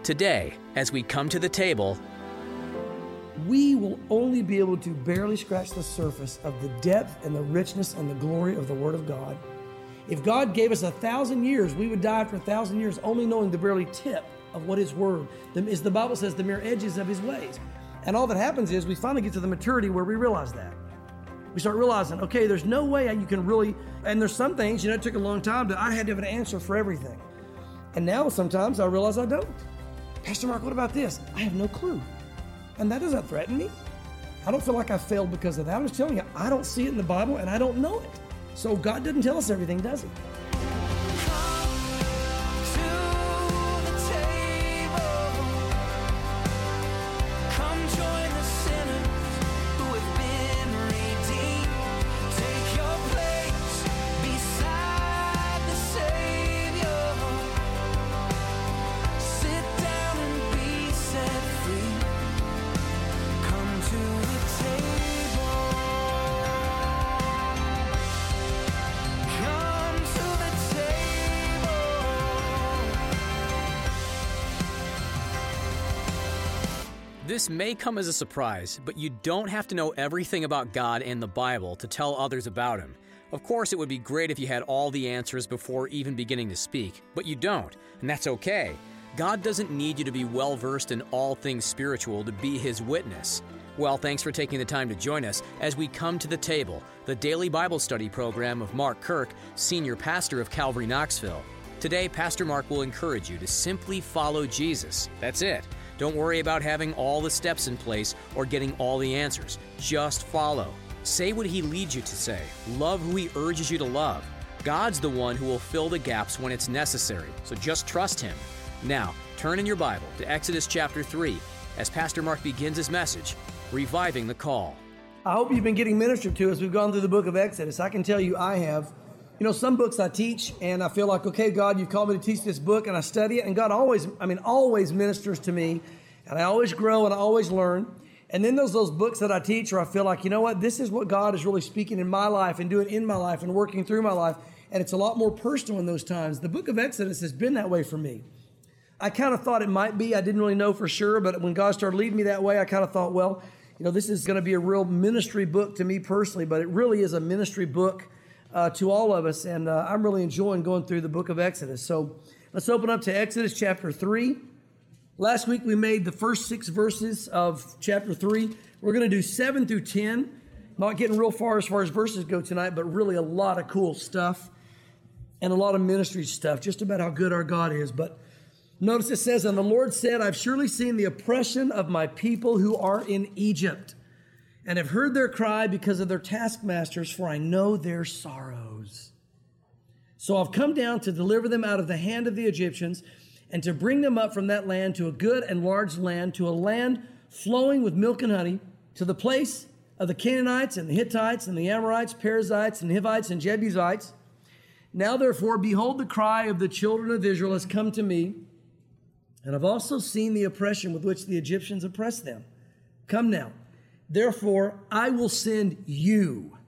Today, as we come to the table, we will only be able to barely scratch the surface of the depth and the richness and the glory of the Word of God. If God gave us 1,000 years, we would die after 1,000 years only knowing the barely tip of what His Word, as the Bible says, the mere edges of His ways. And all that happens is we finally get to the maturity where we realize that. We start realizing, okay, there's no way you can really, and there's some things, it took a long time, I had to have an answer for everything. And now sometimes I realize I don't. Pastor Mark, what about this? I have no clue. And that doesn't threaten me. I don't feel like I failed because of that. I'm just telling you, I don't see it in the Bible and I don't know it. So God doesn't tell us everything, does He? This may come as a surprise, but you don't have to know everything about God and the Bible to tell others about Him. Of course, it would be great if you had all the answers before even beginning to speak, but you don't, and that's okay. God doesn't need you to be well-versed in all things spiritual to be His witness. Well, thanks for taking the time to join us as we come to the table, the daily Bible study program of Mark Kirk, Senior Pastor of Calvary Knoxville. Today, Pastor Mark will encourage you to simply follow Jesus. That's it. Don't worry about having all the steps in place or getting all the answers. Just follow. Say what He leads you to say. Love who He urges you to love. God's the one who will fill the gaps when it's necessary, so just trust Him. Now, turn in your Bible to Exodus chapter 3 as Pastor Mark begins his message, Reviving the Call. I hope you've been getting ministered to as we've gone through the book of Exodus. I can tell you I have. Some books I teach and I feel like, okay, God, you've called me to teach this book, and I study it, and God always ministers to me, and I always grow and I always learn. And then there's those books that I teach where I feel like, this is what God is really speaking in my life and doing in my life and working through my life. And it's a lot more personal in those times. The book of Exodus has been that way for me. I kind of thought it might be. I didn't really know for sure, but when God started leading me that way, I kind of thought, well, this is going to be a real ministry book to me personally, but it really is a ministry book to all of us, and I'm really enjoying going through the book of Exodus. So let's open up to Exodus chapter 3. Last week we made the first 6 verses of chapter 3. We're going to do 7 through 10. Not getting real far as verses go tonight, but really a lot of cool stuff and a lot of ministry stuff, just about how good our God is. But notice it says, "And the Lord said, I've surely seen the oppression of my people who are in Egypt, and have heard their cry because of their taskmasters, for I know their sorrows. So I've come down to deliver them out of the hand of the Egyptians, and to bring them up from that land to a good and large land, to a land flowing with milk and honey, to the place of the Canaanites and the Hittites and the Amorites, Perizzites and Hivites and Jebusites. Now therefore, behold, the cry of the children of Israel has come to me, and I've also seen the oppression with which the Egyptians oppress them. Come now. Therefore, I will send you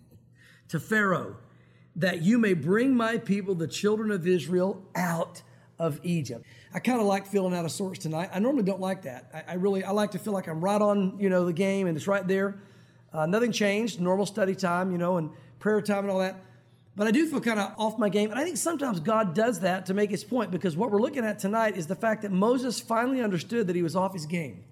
to Pharaoh, that you may bring my people, the children of Israel, out of Egypt." I kind of like feeling out of sorts tonight. I normally don't like that. I like to feel like I'm right on, the game, and it's right there. Nothing changed, normal study time, and prayer time and all that. But I do feel kind of off my game. And I think sometimes God does that to make His point, because what we're looking at tonight is the fact that Moses finally understood that he was off his game.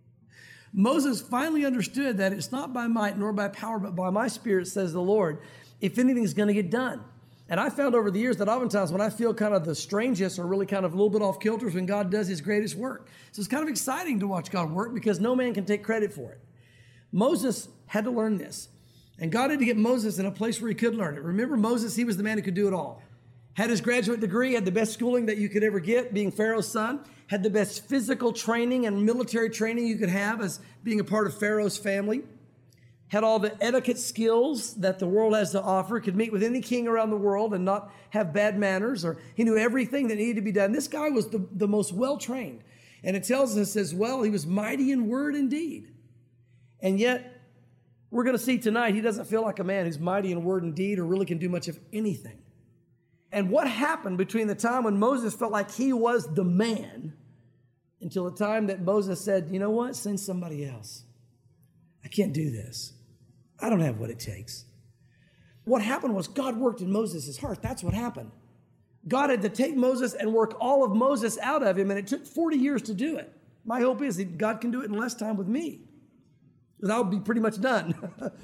Moses finally understood that it's not by might nor by power, but by my Spirit, says the Lord, if anything's going to get done. And I found over the years that oftentimes when I feel kind of the strangest or really kind of a little bit off kilter is when God does His greatest work. So it's kind of exciting to watch God work, because no man can take credit for it. Moses had to learn this. And God had to get Moses in a place where he could learn it. Remember, Moses, he was the man who could do it all. Had his graduate degree, had the best schooling that you could ever get, being Pharaoh's son, had the best physical training and military training you could have as being a part of Pharaoh's family, had all the etiquette skills that the world has to offer, could meet with any king around the world and not have bad manners, or he knew everything that needed to be done. This guy was the most well-trained. And it tells us as well, he was mighty in word and deed. And yet, we're going to see tonight, he doesn't feel like a man who's mighty in word and deed or really can do much of anything. And what happened between the time when Moses felt like he was the man until the time that Moses said, you know what, send somebody else. I can't do this. I don't have what it takes. What happened was God worked in Moses' heart. That's what happened. God had to take Moses and work all of Moses out of him, and it took 40 years to do it. My hope is that God can do it in less time with me. Because I'll be pretty much done.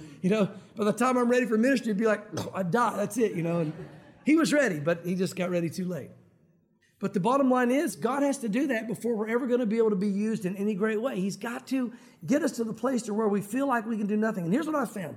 By the time I'm ready for ministry, it'd be like, I die, that's it, And he was ready, but he just got ready too late. But the bottom line is, God has to do that before we're ever going to be able to be used in any great way. He's got to get us to the place to where we feel like we can do nothing. And here's what I found.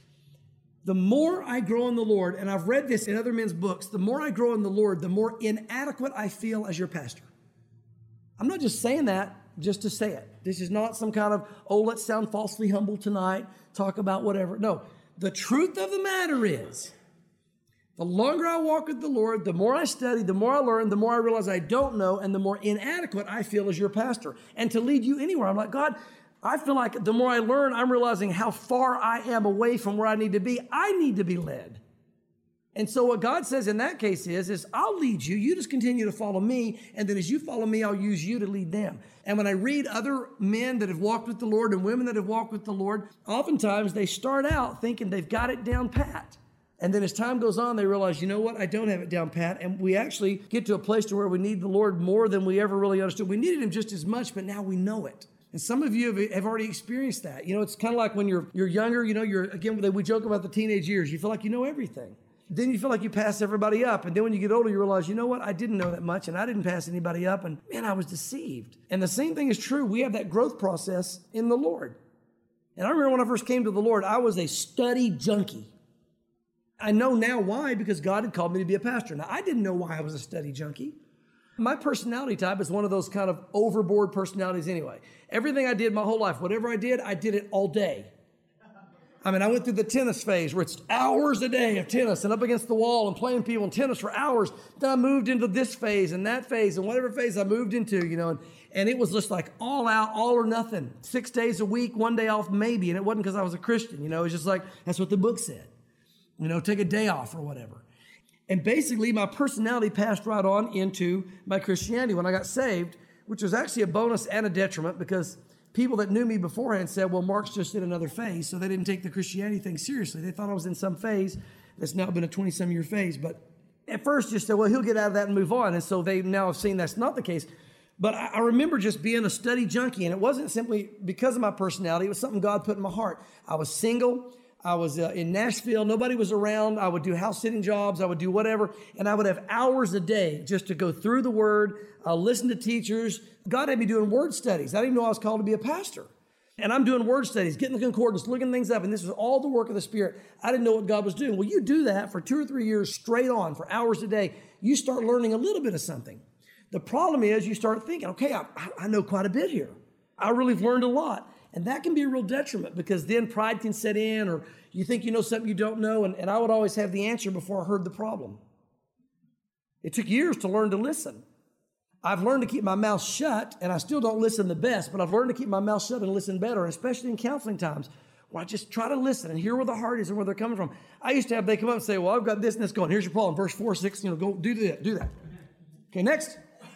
The more I grow in the Lord, and I've read this in other men's books, the more I grow in the Lord, the more inadequate I feel as your pastor. I'm not just saying that just to say it. This is not some kind of, let's sound falsely humble tonight, talk about whatever. No, the truth of the matter is, the longer I walk with the Lord, the more I study, the more I learn, the more I realize I don't know, and the more inadequate I feel as your pastor. And to lead you anywhere, I'm like, God, I feel like the more I learn, I'm realizing how far I am away from where I need to be. I need to be led. And so what God says in that case is I'll lead you. You just continue to follow me. And then as you follow me, I'll use you to lead them. And when I read other men that have walked with the Lord and women that have walked with the Lord, oftentimes they start out thinking they've got it down pat. And then as time goes on, they realize, you know what? I don't have it down pat. And we actually get to a place to where we need the Lord more than we ever really understood. We needed him just as much, but now we know it. And some of you have already experienced that. It's kind of like when you're younger, we joke about the teenage years. You feel like you know everything. Then you feel like you pass everybody up. And then when you get older, you realize, you know what? I didn't know that much, and I didn't pass anybody up. And man, I was deceived. And the same thing is true. We have that growth process in the Lord. And I remember when I first came to the Lord, I was a study junkie. I know now why, because God had called me to be a pastor. Now, I didn't know why I was a study junkie. My personality type is one of those kind of overboard personalities anyway. Everything I did my whole life, whatever I did it all day. I went through the tennis phase where it's hours a day of tennis and up against the wall and playing people in tennis for hours. Then I moved into this phase and that phase and whatever phase I moved into, and it was just like all out, all or nothing. 6 days a week, 1 day off maybe. And it wasn't because I was a Christian, it was just like, that's what the book said. Take a day off or whatever. And basically my personality passed right on into my Christianity when I got saved, which was actually a bonus and a detriment because people that knew me beforehand said, well, Mark's just in another phase. So they didn't take the Christianity thing seriously. They thought I was in some phase that's now been a 20-some year phase. But at first just said, well, he'll get out of that and move on. And so they now have seen that's not the case. But I remember just being a study junkie. And it wasn't simply because of my personality. It was something God put in my heart. I was single. I was in Nashville. Nobody was around. I would do house sitting jobs. I would do whatever. And I would have hours a day just to go through the Word, listen to teachers. God had me doing word studies. I didn't know I was called to be a pastor. And I'm doing word studies, getting the concordance, looking things up. And this was all the work of the Spirit. I didn't know what God was doing. Well, you do that for 2 or 3 years straight on for hours a day. You start learning a little bit of something. The problem is you start thinking, okay, I know quite a bit here. I really have learned a lot. And that can be a real detriment because then pride can set in or you think you know something you don't know. And I would always have the answer before I heard the problem. It took years to learn to listen. I've learned to keep my mouth shut, and I still don't listen the best, but I've learned to keep my mouth shut and listen better, especially in counseling times where I just try to listen and hear where the heart is and where they're coming from. I used to have, they come up and say, well, I've got this and this going. Here's your problem. Verse 4, 6, go do that. Okay, next.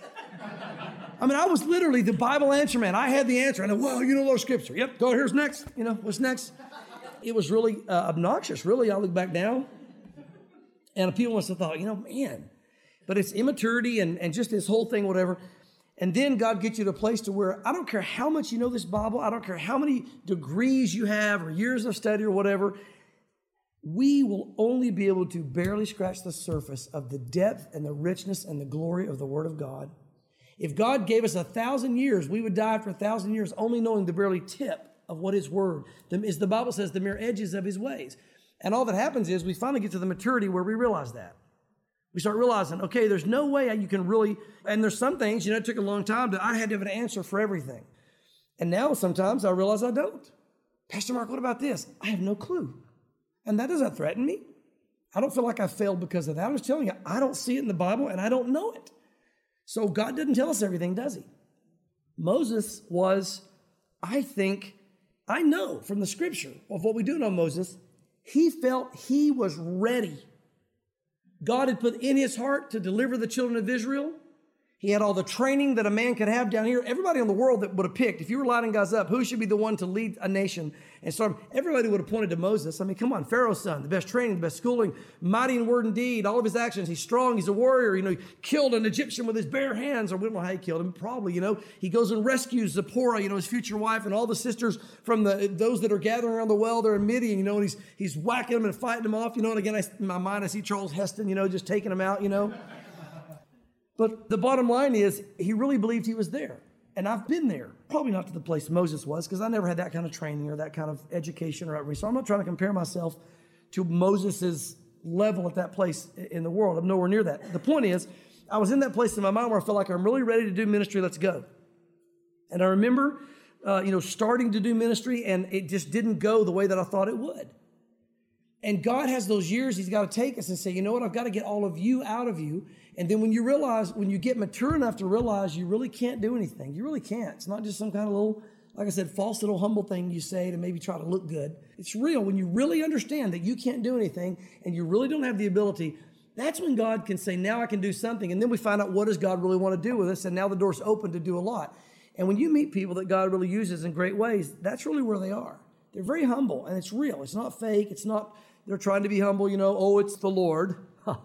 I was literally the Bible answer man. I had the answer. I know, well, you know those scripture. Yep, go, here's next. What's next? It was really obnoxious, really. I look back now. And people must have thought, man. But it's immaturity and just this whole thing, whatever. And then God gets you to a place to where I don't care how much you know this Bible. I don't care how many degrees you have or years of study or whatever. We will only be able to barely scratch the surface of the depth and the richness and the glory of the Word of God. If God gave us 1,000 years, we would die after 1,000 years only knowing the barely tip of what His Word, as the Bible says, the mere edges of His ways. And all that happens is we finally get to the maturity where we realize that. We start realizing, okay, there's no way you can really, and there's some things, it took a long time that I had to have an answer for everything. And now sometimes I realize I don't. Pastor Mark, what about this? I have no clue. And that doesn't threaten me. I don't feel like I failed because of that. I'm just telling you, I don't see it in the Bible and I don't know it. So God doesn't tell us everything, does He? Moses was, I know from the scripture of what we do know Moses, he felt he was ready. God had put in his heart to deliver the children of Israel. He had all the training that a man could have down here. Everybody in the world that would have picked, if you were lining guys up, who should be the one to lead a nation? And so everybody would have pointed to Moses. I mean, come on, Pharaoh's son, the best training, the best schooling, mighty in word and deed, all of his actions. He's strong, he's a warrior. He killed an Egyptian with his bare hands. Or we don't know how he killed him, probably, He goes and rescues Zipporah, his future wife, and all the sisters from those that are gathering around the well there in Midian, and he's whacking them and fighting them off, and again, in my mind, I see Charles Heston, just taking them out, But the bottom line is, he really believed he was there. And I've been there. Probably not to the place Moses was, because I never had that kind of training or that kind of education or outreach. So I'm not trying to compare myself to Moses' level at that place in the world. I'm nowhere near that. The point is, I was in that place in my mind where I felt like I'm really ready to do ministry. Let's go. And I remember, starting to do ministry, and it just didn't go the way that I thought it would. And God has those years He's got to take us and say, you know what, I've got to get all of you out of you. And then when you get mature enough to realize you really can't do anything, you really can't. It's not just some kind of little, like I said, false little humble thing you say to maybe try to look good. It's real. When you really understand that you can't do anything and you really don't have the ability, that's when God can say, now I can do something. And then we find out, what does God really want to do with us? And now the door's open to do a lot. And when you meet people that God really uses in great ways, that's really where they are. They're very humble, and it's real. It's not fake. It's not, they're trying to be humble, oh, it's the Lord.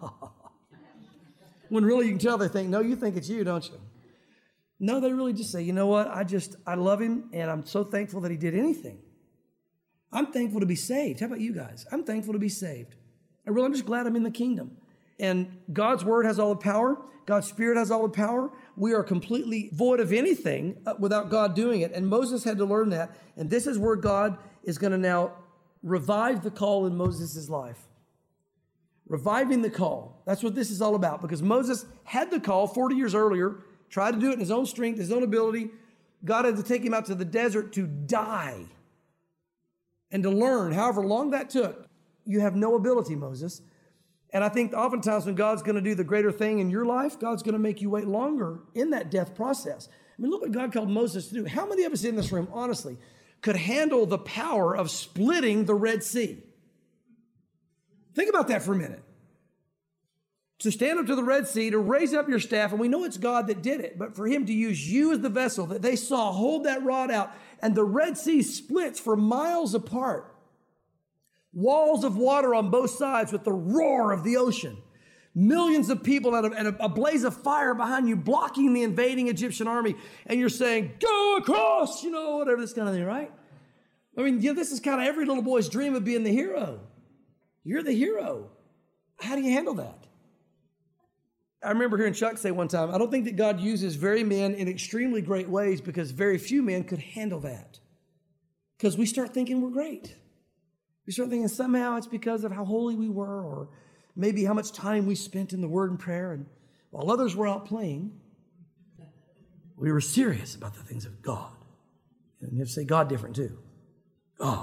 When really you can tell they think, no, you think it's you, don't you? No, they really just say, you know what, I love Him, and I'm so thankful that He did anything. I'm thankful to be saved. How about you guys? I'm thankful to be saved. I'm just glad I'm in the kingdom. And God's Word has all the power. God's Spirit has all the power. We are completely void of anything without God doing it. And Moses had to learn that. And this is where God is going to now revive the call in Moses' life. Reviving the call. That's what this is all about, because Moses had the call 40 years earlier, tried to do it in his own strength, his own ability. God had to take him out to the desert to die and to learn, however long that took. You have no ability, Moses. And I think oftentimes when God's going to do the greater thing in your life, God's going to make you wait longer in that death process. I mean, look what God called Moses to do. How many of us in this room, honestly, could handle the power of splitting the Red Sea? Think about that for a minute. To stand up to the Red Sea, to raise up your staff, and we know it's God that did it, but for Him to use you as the vessel that they saw hold that rod out, and the Red Sea splits for miles apart. Walls of water on both sides with the roar of the ocean. Millions of people and a blaze of fire behind you blocking the invading Egyptian army, and you're saying, go across, whatever this kind of thing, right? I mean, this is kind of every little boy's dream of being the hero. You're the hero. How do you handle that? I remember hearing Chuck say one time, I don't think that God uses very men in extremely great ways because very few men could handle that. Because we start thinking we're great. We start thinking somehow it's because of how holy we were, or maybe how much time we spent in the Word and prayer. And while others were out playing, we were serious about the things of God. And you have to say God different too. God.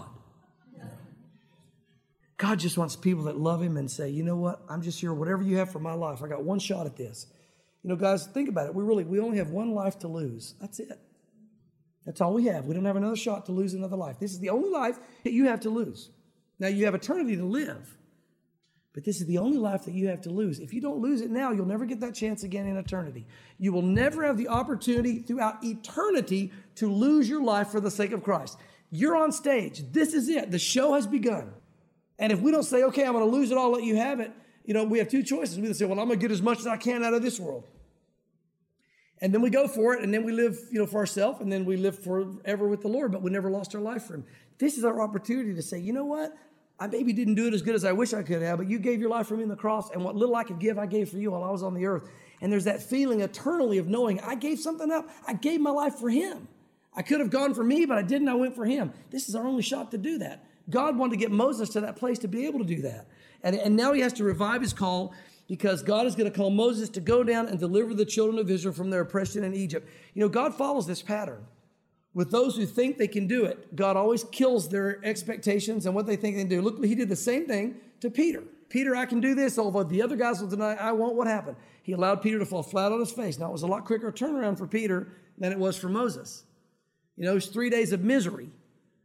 God just wants people that love Him and say, you know what, I'm just here, whatever you have for my life, I got one shot at this. Guys, think about it. We only have one life to lose. That's it. That's all we have. We don't have another shot to lose another life. This is the only life that you have to lose. Now, you have eternity to live, but this is the only life that you have to lose. If you don't lose it now, you'll never get that chance again in eternity. You will never have the opportunity throughout eternity to lose your life for the sake of Christ. You're on stage. This is it. The show has begun. And if we don't say, okay, I'm going to lose it all, let you have it, we have two choices. We either say, well, I'm going to get as much as I can out of this world. And then we go for it, and then we live, for ourselves, and then we live forever with the Lord, but we never lost our life for Him. This is our opportunity to say, you know what? I maybe didn't do it as good as I wish I could have, but you gave your life for me on the cross, and what little I could give, I gave for you while I was on the earth. And there's that feeling eternally of knowing I gave something up. I gave my life for Him. I could have gone for me, but I didn't. I went for Him. This is our only shot to do that. God wanted to get Moses to that place to be able to do that. And now He has to revive his call, because God is going to call Moses to go down and deliver the children of Israel from their oppression in Egypt. God follows this pattern. With those who think they can do it, God always kills their expectations and what they think they can do. Look, He did the same thing to Peter. Peter, I can do this, although the other guys will deny, I won't. What happened? He allowed Peter to fall flat on his face. Now, it was a lot quicker turnaround for Peter than it was for Moses. It was 3 days of misery.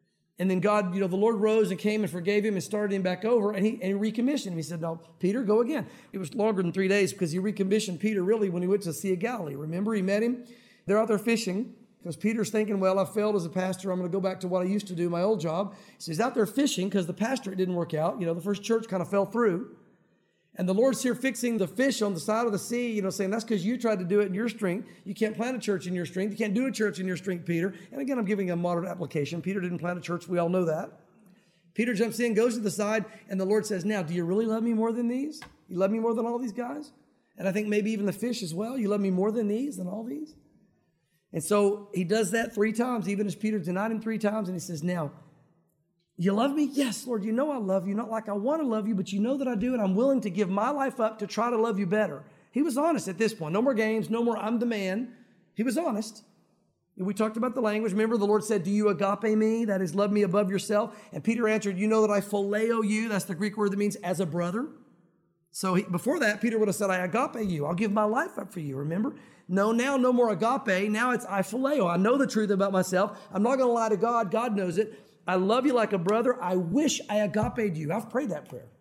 And then God, the Lord rose and came and forgave him and started him back over, and he recommissioned him. He said, no, Peter, go again. It was longer than 3 days because he recommissioned Peter really when he went to the Sea of Galilee. Remember, he met him. They're out there fishing because Peter's thinking, well, I failed as a pastor. I'm going to go back to what I used to do, my old job. So he's out there fishing because the pastorate didn't work out. The first church kind of fell through. And the Lord's here fixing the fish on the side of the sea, saying that's because you tried to do it in your strength. You can't plant a church in your strength. You can't do a church in your strength, Peter. And again, I'm giving a modern application. Peter didn't plant a church. We all know that. Peter jumps in, goes to the side, and the Lord says, now, do you really love me more than these? You love me more than all these guys? And I think maybe even the fish as well. You love me more than these, than all these? And so he does that 3 times, even as Peter denied him 3 times. And he says, now, you love me? Yes, Lord, you know I love you. Not like I want to love you, but you know that I do, and I'm willing to give my life up to try to love you better. He was honest at this point. No more games, no more I'm the man. He was honest. And we talked about the language. Remember, the Lord said, do you agape me? That is, love me above yourself. And Peter answered, you know that I phileo you. That's the Greek word that means as a brother. So before that, Peter would have said, I agape you. I'll give my life up for you, remember? No, now no more agape. Now it's I phileo. I know the truth about myself. I'm not going to lie to God. God knows it. I love you like a brother. I wish I agape'd you. I've prayed that prayer.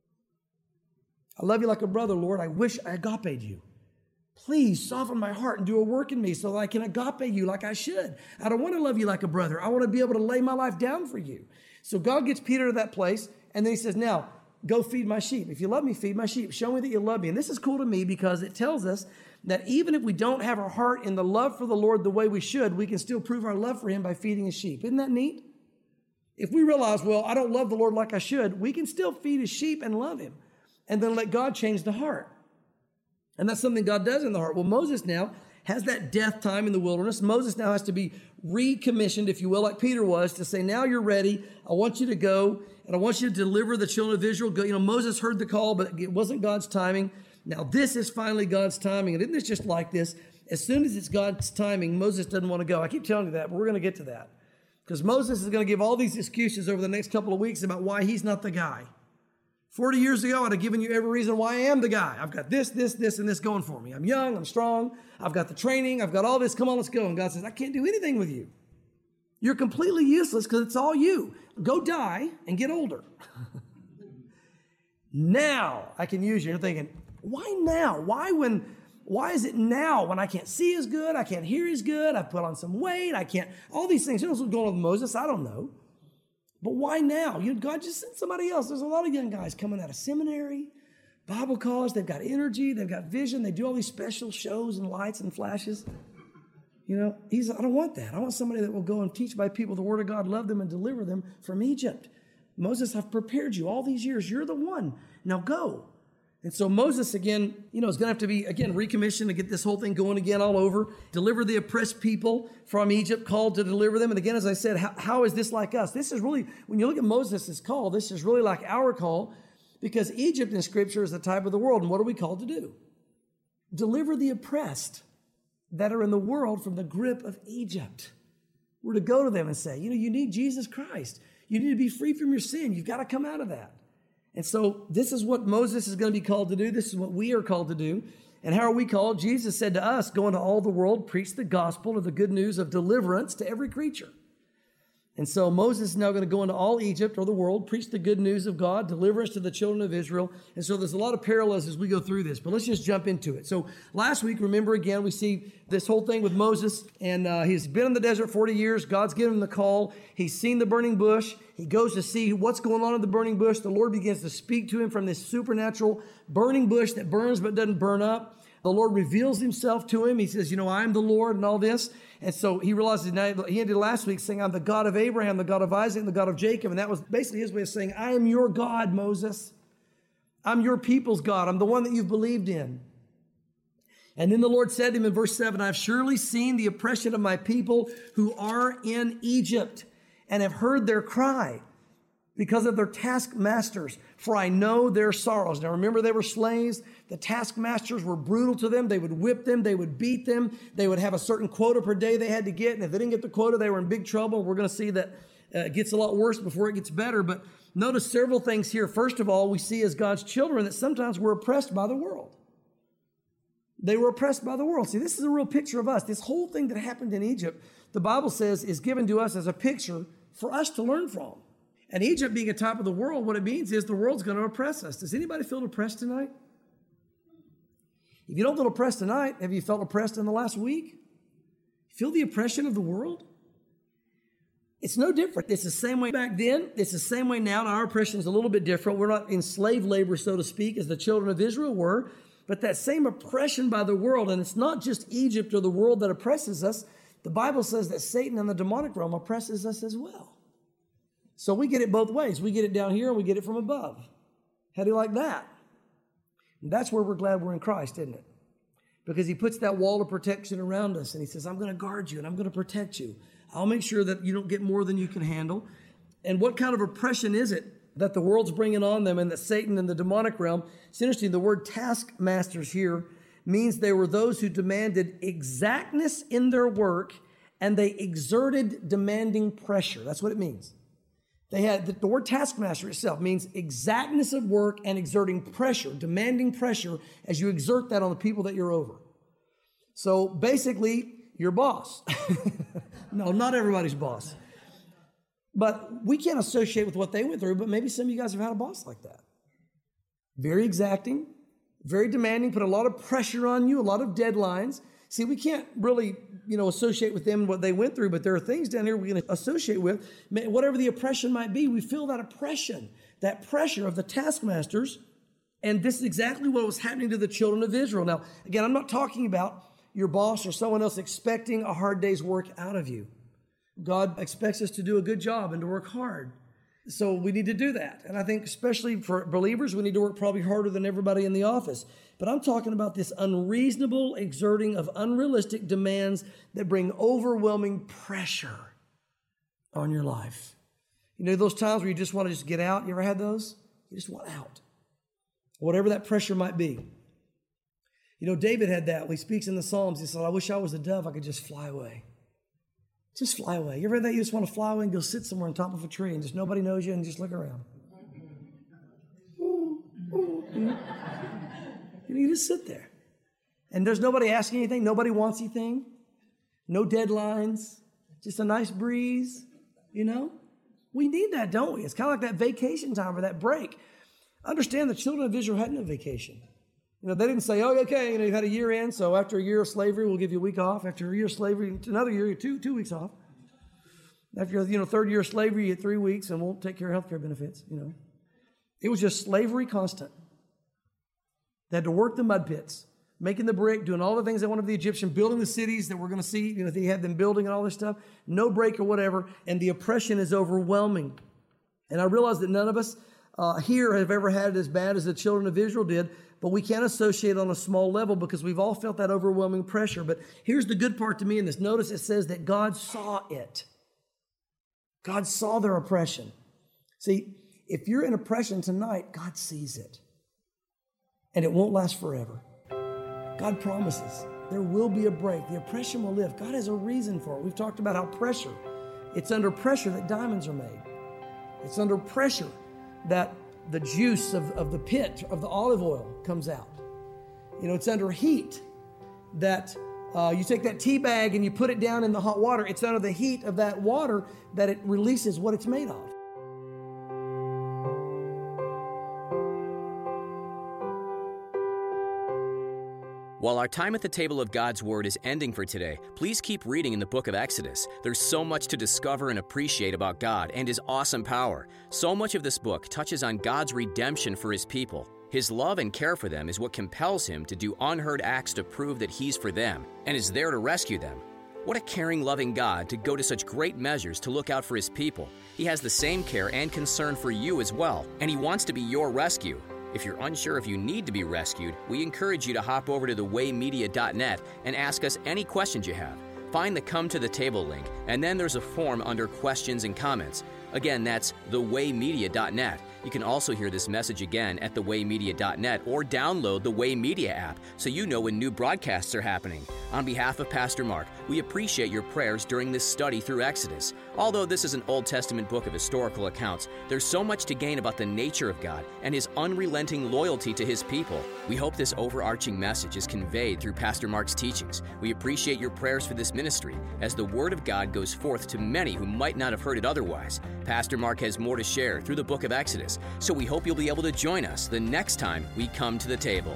I love you like a brother, Lord. I wish I agape'd you. Please soften my heart and do a work in me so that I can agape you like I should. I don't want to love you like a brother. I want to be able to lay my life down for you. So God gets Peter to that place, and then he says, now, go feed my sheep. If you love me, feed my sheep. Show me that you love me. And this is cool to me because it tells us that even if we don't have our heart in the love for the Lord the way we should, we can still prove our love for him by feeding his sheep. Isn't that neat? If we realize, well, I don't love the Lord like I should, we can still feed his sheep and love him and then let God change the heart. And that's something God does in the heart. Well, Moses now has that death time in the wilderness. Moses now has to be recommissioned, if you will, like Peter was, to say, now you're ready. I want you to go, and I want you to deliver the children of Israel. Go, Moses heard the call, but it wasn't God's timing. Now this is finally God's timing. And isn't this just like this? As soon as it's God's timing, Moses doesn't want to go. I keep telling you that, but we're going to get to that. Because Moses is going to give all these excuses over the next couple of weeks about why he's not the guy. 40 years ago, I'd have given you every reason why I am the guy. I've got this, and this going for me. I'm young, I'm strong, I've got the training, I've got all this. Come on, let's go. And God says, I can't do anything with you. You're completely useless because it's all you. Go die and get older. Now I can use you. You're thinking, why now? Why is it now when I can't see as good? I can't hear as good. I've put on some weight. I can't, all these things. You know what's going on with Moses? I don't know. But why now? God just sent somebody else. There's a lot of young guys coming out of seminary, Bible college. They've got energy. They've got vision. They do all these special shows and lights and flashes. I don't want that. I want somebody that will go and teach my people the word of God, love them, and deliver them from Egypt. Moses, I've prepared you all these years. You're the one. Now go. And so Moses, again, is going to have to be, again, recommissioned to get this whole thing going again all over. Deliver the oppressed people from Egypt, called to deliver them. And again, as I said, how is this like us? This is really, when you look at Moses' call, this is really like our call, because Egypt in Scripture is the type of the world. And what are we called to do? Deliver the oppressed that are in the world from the grip of Egypt. We're to go to them and say, you need Jesus Christ. You need to be free from your sin. You've got to come out of that. And so this is what Moses is going to be called to do. This is what we are called to do. And how are we called? Jesus said to us, go into all the world, preach the gospel or the good news of deliverance to every creature. And so Moses is now going to go into all Egypt or the world, preach the good news of God, deliverance to the children of Israel. And so there's a lot of parallels as we go through this, but let's just jump into it. So last week, remember again, we see this whole thing with Moses, and he's been in the desert 40 years. God's given him the call. He's seen the burning bush. He goes to see what's going on in the burning bush. The Lord begins to speak to him from this supernatural burning bush that burns but doesn't burn up. The Lord reveals himself to him. He says, I am the Lord and all this. And so he realizes, he ended last week saying, I'm the God of Abraham, the God of Isaac, and the God of Jacob. And that was basically his way of saying, I am your God, Moses. I'm your people's God. I'm the one that you've believed in. And then the Lord said to him in verse 7, I've surely seen the oppression of my people who are in Egypt and have heard their cry because of their taskmasters, for I know their sorrows. Now remember, they were slaves. The taskmasters were brutal to them. They would whip them. They would beat them. They would have a certain quota per day they had to get. And if they didn't get the quota, they were in big trouble. We're going to see that it gets a lot worse before it gets better. But notice several things here. First of all, we see as God's children that sometimes we're oppressed by the world. They were oppressed by the world. See, this is a real picture of us. This whole thing that happened in Egypt, the Bible says, is given to us as a picture for us to learn from. And Egypt being a top of the world, what it means is the world's going to oppress us. Does anybody feel oppressed tonight? If you don't feel oppressed tonight, have you felt oppressed in the last week? Feel the oppression of the world? It's no different. It's the same way back then. It's the same way now. Now our oppression is a little bit different. We're not in slave labor, so to speak, as the children of Israel were. But that same oppression by the world, and it's not just Egypt or the world that oppresses us. The Bible says that Satan and the demonic realm oppresses us as well. So we get it both ways. We get it down here and we get it from above. How do you like that? And that's where we're glad we're in Christ, isn't it? Because he puts that wall of protection around us and he says, I'm going to guard you and I'm going to protect you. I'll make sure that you don't get more than you can handle. And what kind of oppression is it that the world's bringing on them and that Satan and the demonic realm? It's interesting, the word taskmasters here means they were those who demanded exactness in their work and they exerted demanding pressure. That's what it means. They had the word taskmaster itself means exactness of work and exerting pressure, demanding pressure as you exert that on the people that you're over. So basically, your boss. No, not everybody's boss. But we can't associate with what they went through, but maybe some of you guys have had a boss like that. Very exacting, very demanding, put a lot of pressure on you, a lot of deadlines. See, we can't really, associate with them what they went through, but there are things down here we can associate with. Whatever the oppression might be, we feel that oppression, that pressure of the taskmasters. And this is exactly what was happening to the children of Israel. Now, again, I'm not talking about your boss or someone else expecting a hard day's work out of you. God expects us to do a good job and to work hard. So we need to do that. And I think especially for believers, we need to work probably harder than everybody in the office. But I'm talking about this unreasonable exerting of unrealistic demands that bring overwhelming pressure on your life. Those times where you just want to just get out. You ever had those? You just want out. Whatever that pressure might be. David had that. When he speaks in the Psalms, he said, I wish I was a dove. I could just fly away. Just fly away. You ever had that? You just want to fly away and go sit somewhere on top of a tree and just nobody knows you and just look around. You just sit there. And there's nobody asking anything. Nobody wants anything. No deadlines. Just a nice breeze. We need that, don't we? It's kind of like that vacation time or that break. Understand the children of Israel had no vacation. They didn't say, oh, okay, you've had a year in, so after a year of slavery, we'll give you a week off. After a year of slavery, another year, two weeks off. After your third year of slavery, you get 3 weeks, and we'll take care of health care benefits, It was just slavery constant. They had to work the mud pits, making the brick, doing all the things they wanted of the Egyptian, building the cities that we're going to see, they had them building and all this stuff. No break or whatever, and the oppression is overwhelming. And I realize that none of us here have ever had it as bad as the children of Israel did, but we can't associate on a small level because we've all felt that overwhelming pressure. But here's the good part to me in this. Notice it says that God saw it. God saw their oppression. See, if you're in oppression tonight, God sees it. And it won't last forever. God promises there will be a break. The oppression will lift. God has a reason for it. We've talked about how pressure, it's under pressure that diamonds are made. It's under pressure that the juice of the pit of the olive oil comes out. It's under heat that you take that tea bag and you put it down in the hot water. It's under the heat of that water that it releases what it's made of. While our time at the table of God's Word is ending for today, please keep reading in the book of Exodus. There's so much to discover and appreciate about God and His awesome power. So much of this book touches on God's redemption for His people. His love and care for them is what compels Him to do unheard acts to prove that He's for them and is there to rescue them. What a caring, loving God to go to such great measures to look out for His people. He has the same care and concern for you as well, and He wants to be your rescue. If you're unsure if you need to be rescued, we encourage you to hop over to thewaymedia.net and ask us any questions you have. Find the Come to the Table link, and then there's a form under Questions and Comments. Again, that's thewaymedia.net. You can also hear this message again at thewaymedia.net or download the Way Media app so you know when new broadcasts are happening. On behalf of Pastor Mark, we appreciate your prayers during this study through Exodus. Although this is an Old Testament book of historical accounts, there's so much to gain about the nature of God and His unrelenting loyalty to His people. We hope this overarching message is conveyed through Pastor Mark's teachings. We appreciate your prayers for this ministry as the Word of God goes forth to many who might not have heard it otherwise. Pastor Mark has more to share through the book of Exodus, so we hope you'll be able to join us the next time we come to the table.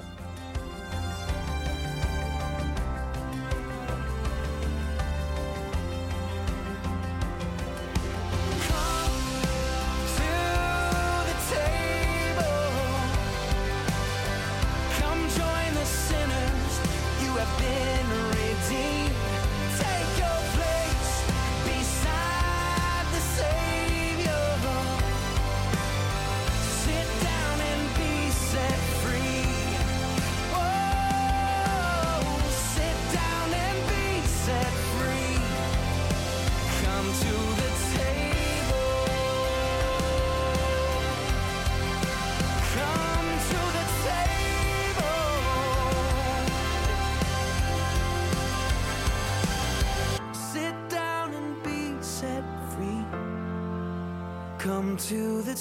Come to the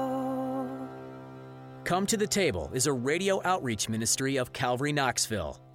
table. Come to the Table is a radio outreach ministry of Calvary Knoxville.